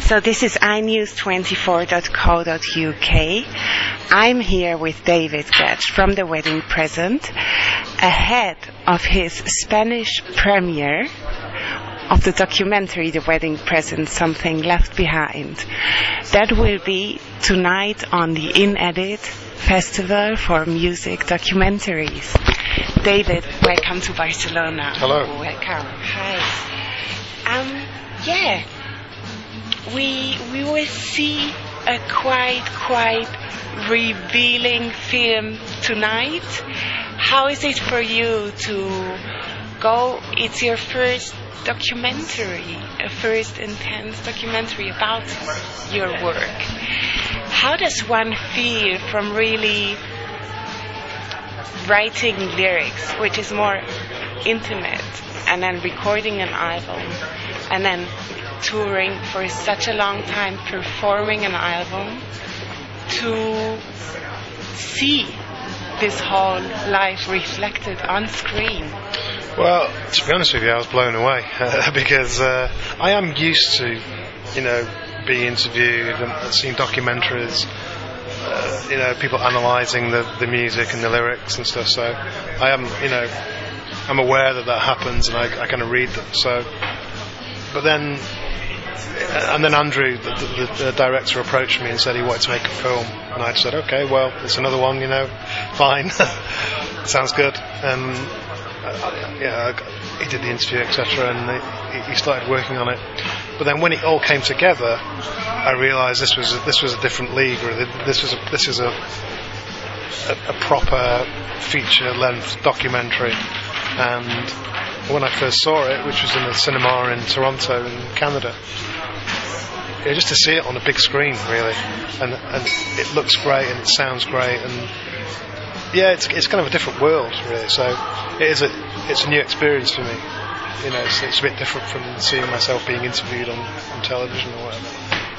So this is inews24.co.uk. I'm here with David Getch from The Wedding Present, ahead of his Spanish premiere of the documentary The Wedding Present, Something Left Behind. That will be tonight on the In-Edit Festival for Music Documentaries. David, welcome to Barcelona. Hello. Welcome. Hi. We will see a quite revealing film tonight. How is it for you to go? It's your first documentary, a first intense documentary about your work. How does one feel from really writing lyrics, which is more intimate, and then recording an album, and then touring for such a long time, performing an album, to see this whole life reflected on screen? Well, to be honest with you, I was blown away because I am used to, being interviewed and seeing documentaries, people analysing the music and the lyrics and stuff. So I am, I'm aware that happens, and I kind of read them. So, but then. And then Andrew, the director, approached me and said he wanted to make a film, and I said, okay, well, it's another one, fine, sounds good. And he did the interview, etc., and he started working on it. But then when it all came together, I realised this was a different league, or this is a proper feature-length documentary. And when I first saw it, which was in a cinema in Toronto in Canada, just to see it on a big screen, really, and it looks great and it sounds great, and it's kind of a different world, really. So it's a new experience for me. It's a bit different from seeing myself being interviewed on television or whatever.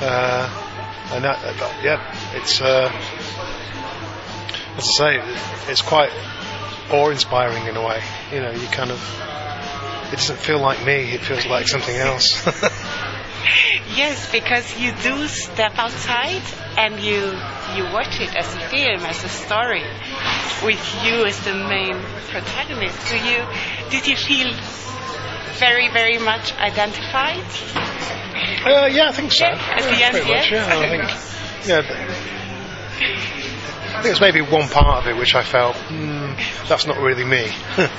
It's as I say, it's quite awe-inspiring in a way. You kind of, it doesn't feel like me, it feels like something else. Yes, because you do step outside and you watch it as a film, as a story, with you as the main protagonist. Did you feel very, very much identified? Yeah, I think so. Yeah, at the end, much, I think it's maybe one part of it which I felt, that's not really me.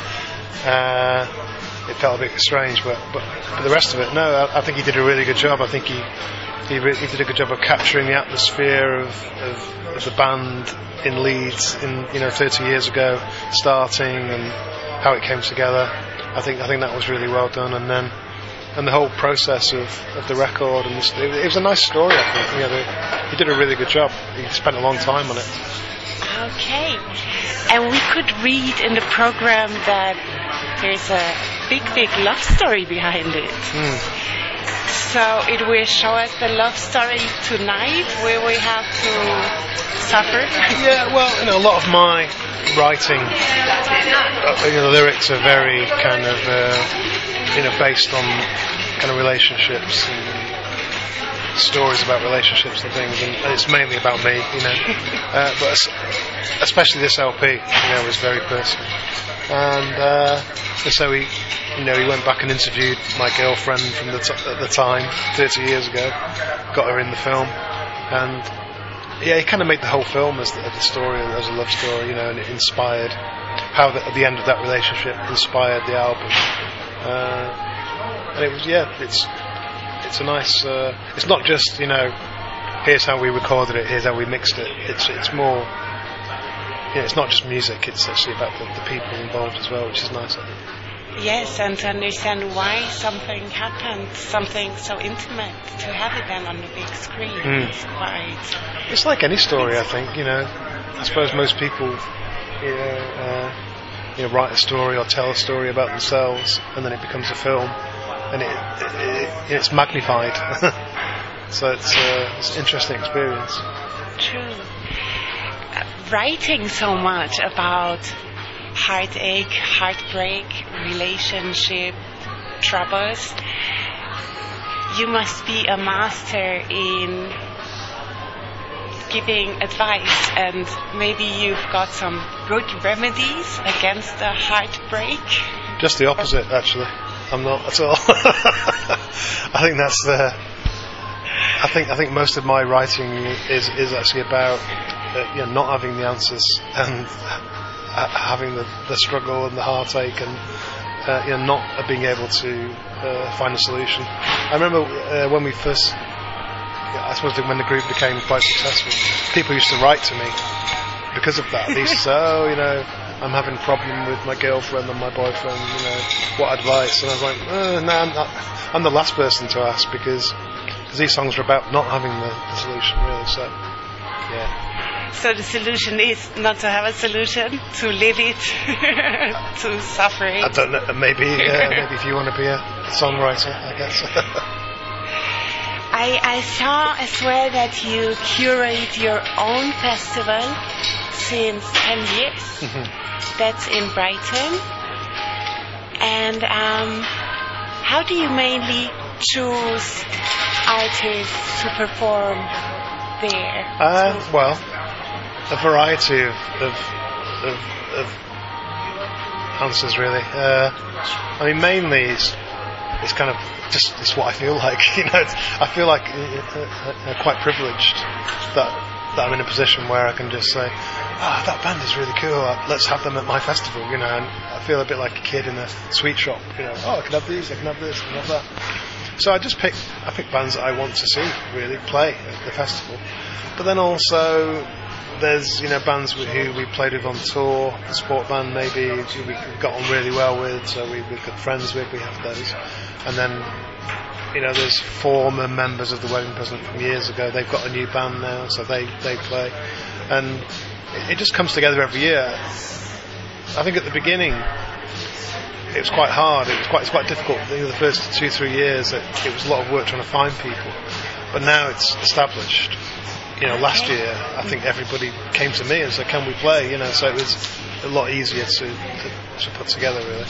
It felt a bit strange, but the rest of it, no, I think he did a really good job. I think he did a good job of capturing the atmosphere of the band in Leeds 30 years ago, starting, and how it came together. I think that was really well done, and the whole process of the record, and it was a nice story. I think he did a really good job. He spent a long time on it. Okay, and we could read in the program that there's a big love story behind it. So it will show us the love story tonight, where we have to suffer. Yeah, well, a lot of my writing, the lyrics are very kind of, based on kind of relationships and stories about relationships and things, and it's mainly about me, but especially this LP, was very personal. And so he went back and interviewed my girlfriend from at the time, 30 years ago, got her in the film, and he kind of made the whole film as the story, as a love story, and it inspired how at the end of that relationship inspired the album, and it was it's a nice. It's not just here's how we recorded it, here's how we mixed it. It's more. It's not just music, it's actually about the people involved as well, which is nice, I think. Yes, and to understand why something happened, something so intimate, to have it then on the big screen is quite... It's like any story, I think, I suppose most people, write a story or tell a story about themselves, and then it becomes a film, and it's magnified. So it's an interesting experience. True. Writing so much about heartache, heartbreak, relationship troubles, you must be a master in giving advice, and maybe you've got some good remedies against the heartbreak. Just the opposite, actually. I'm not at all. I think that's the. I think most of my writing is actually about not having the answers and having the struggle and the heartache and not being able to find a solution. I remember when we first, I suppose when the group became quite successful, people used to write to me because of that. They used to say, I'm having a problem with my girlfriend or my boyfriend, what advice? And I was like, no, I'm the last person to ask because these songs are about not having the solution, really. So, yeah. So the solution is not to have a solution, to live it, to suffer it. I don't know. Maybe if you want to be a songwriter, I guess. I saw as well that you curate your own festival since 10 years. Mm-hmm. That's in Brighton. And how do you mainly choose artists to perform there? Well, a variety of answers, really. I mean, mainly it's kind of just it's what I feel like. I feel like quite privileged that I'm in a position where I can just say, that band is really cool. Let's have them at my festival. And I feel a bit like a kid in a sweet shop. I can have these, I can have this, I can have that. So I pick bands that I want to see really play at the festival. But then also there's bands who we played with on tour, a sport band maybe who we got on really well with, so we're good friends with. We have those, and then there's former members of the Wedding Present from years ago. They've got a new band now, so they play, and it just comes together every year. I think at the beginning it was quite hard. It's quite difficult. The first 2-3 years it was a lot of work trying to find people, but now it's established. Last year I think everybody came to me and said, "Can we play?" So it was a lot easier to put together. Really,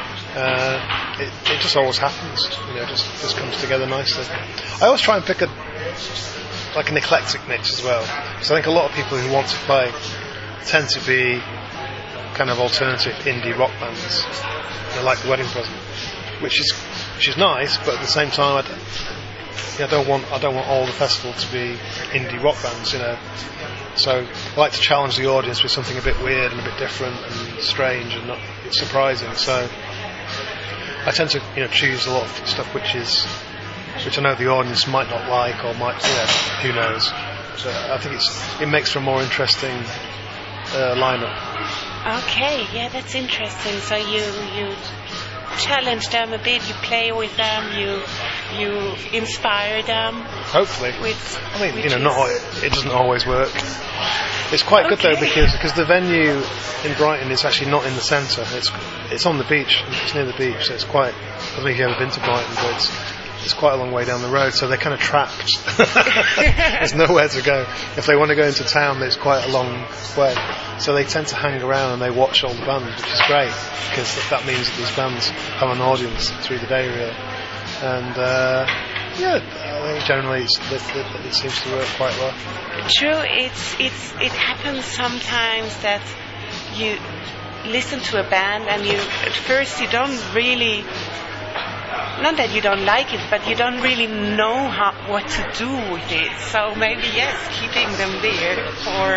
it just always happens. Just comes together nicely. I always try and pick an eclectic mix as well. So I think a lot of people who want to play tend to be kind of alternative indie rock bands, like the Wedding Present, which is nice, but at the same time I don't want all the festival to be indie rock bands, So I like to challenge the audience with something a bit weird and a bit different and strange and not surprising. So I tend to choose a lot of stuff which I know the audience might not like or might who knows. So I think it makes for a more interesting lineup. Okay, yeah, that's interesting. So you challenge them a bit, you play with them, you inspire them. Hopefully. It doesn't always work. It's quite good though because the venue in Brighton is actually not in the centre. It's on the beach. It's near the beach, so it's quite. I don't know if you've ever been to Brighton, but it's quite a long way down the road, so they're kind of trapped. There's nowhere to go. If they want to go into town, it's quite a long way. So they tend to hang around and they watch all the bands, which is great, because that means that these bands have an audience through the day, really. And I think generally it seems to work quite well. True, it happens sometimes that you listen to a band and at first you don't really. Not that you don't like it, but you don't really know what to do with it. So maybe, yes, keeping them there for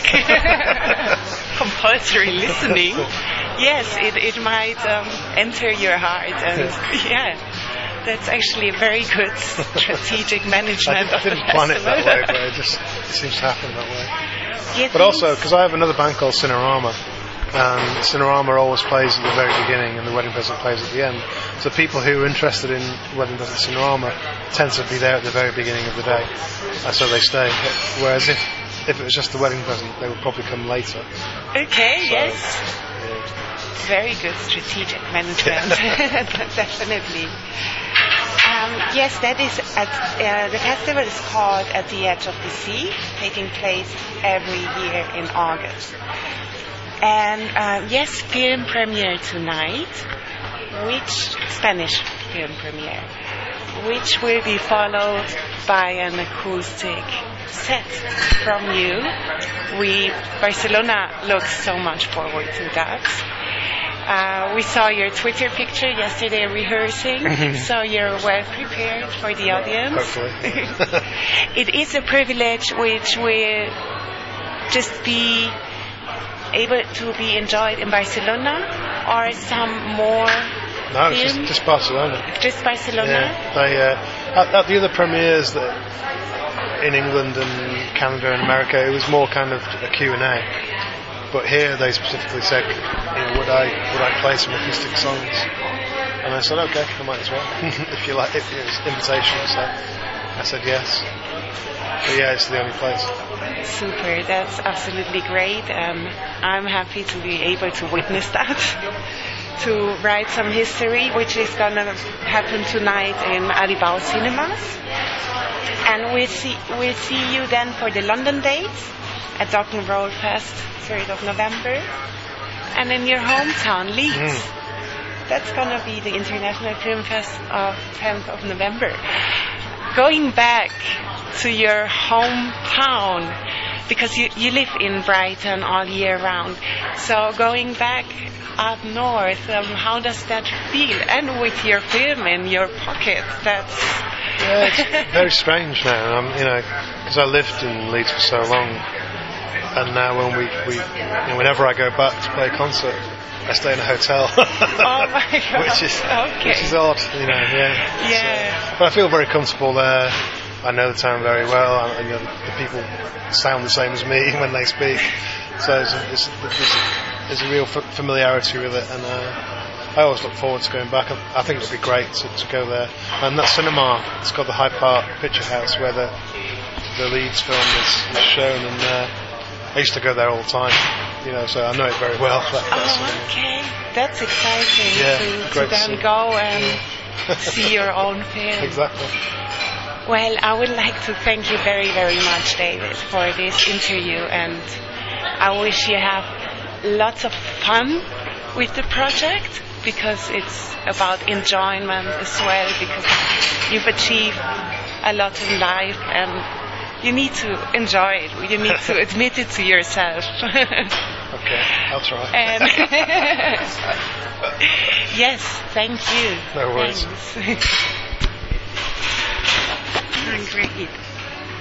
compulsory listening, yes, it might enter your heart. And that's actually a very good strategic management. I didn't plan it that way, but it seems to happen that way. But also, because I have another band called Cinerama, and Cinerama always plays at the very beginning and the Wedding Present plays at the end. So people who are interested in Wedding Present Cinerama tend to be there at the very beginning of the day, so they stay. Whereas if it was just the Wedding Present, they would probably come later. Okay, so, yes. Yeah. Very good strategic management, definitely. Yes, that is the festival is called At the Edge of the Sea, taking place every year in August. And yes, film premiere tonight. Which Spanish film premiere? which will be followed by an acoustic set from you. Barcelona looks so much forward to that. We saw your Twitter picture yesterday rehearsing, so you're well prepared for the audience. Hopefully. It is a privilege which will just be able to be enjoyed in Barcelona, or some more No, it's just Barcelona. Just Barcelona? Yeah, they, at the other premieres that in England and Canada and America, it was more kind of a Q&A. But here they specifically said, would I play some acoustic songs? And I said, okay, I might as well. if it was invitation, so I said yes. But yeah, it's the only place. Super, that's absolutely great. I'm happy to be able to witness that. To write some history, which is going to happen tonight in Aribau Cinemas. And we'll see you then for the London dates at Rock and Roll Fest, 3rd of November. And in your hometown, Leeds. That's going to be the International Film Fest of 10th of November. Going back to your hometown, because you live in Brighton all year round. So going back up north, how does that feel? And with your film in your pocket, that's... Yeah, it's very strange now, because I lived in Leeds for so long, and now when whenever I go back to play a concert, I stay in a hotel. Oh my God! which is odd, yeah. So, but I feel very comfortable there. I know the town very well, and the people sound the same as me when they speak. So there's a real familiarity with it, and I always look forward to going back. I think it would be great to go there. And that cinema, it's called the Hyde Park Picture House, where the Leeds film is shown, and I used to go there all the time, so I know it very well. Okay, that's exciting to then go and see your own film. Exactly. Well, I would like to thank you very, very much, David, for this interview, and I wish you have lots of fun with the project, because it's about enjoyment as well, because you've achieved a lot in life and you need to enjoy it. You need to admit it to yourself. Okay, I'll try. Yes, thank you. No worries. Thanks. Great.